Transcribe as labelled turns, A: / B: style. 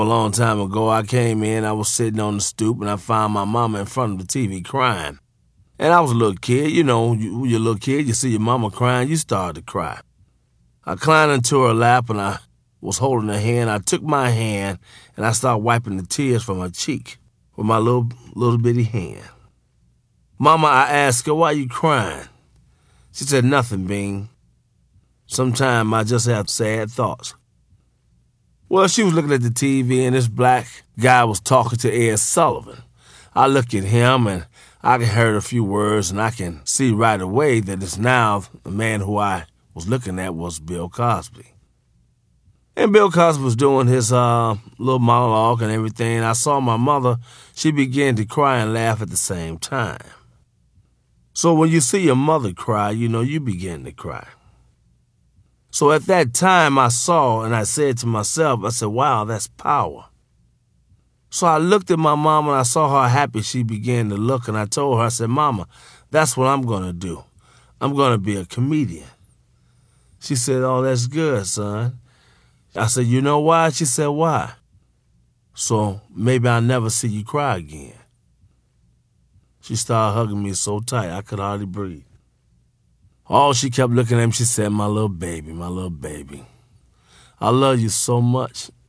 A: A long time ago, I came in, I was sitting on the stoop, and I found my mama in front of the TV crying. And I was a little kid, you're a little kid, you see your mama crying, you start to cry. I climbed into her lap, and I was holding her hand. I took my hand, and I started wiping the tears from her cheek with my little bitty hand. Mama, I asked her, why you crying? She said, nothing, Bean. Sometimes I just have sad thoughts. Well, she was looking at the TV, and this black guy was talking to Ed Sullivan. I look at him, and I can hear a few words, and I can see right away that it's now the man who I was looking at was Bill Cosby. And Bill Cosby was doing his little monologue and everything. I saw my mother. She began to cry and laugh at the same time. So when you see your mother cry, you begin to cry. So at that time I saw and I said to myself, I said, wow, that's power. So I looked at my mama and I saw how happy she began to look, and I told her, I said, Mama, that's what I'm going to do. I'm going to be a comedian. She said, oh, that's good, son. I said, you know why? She said, why? So maybe I'll never see you cry again. She started hugging me so tight I could hardly breathe. Oh, she kept looking at me. She said, my little baby, my little baby. I love you so much.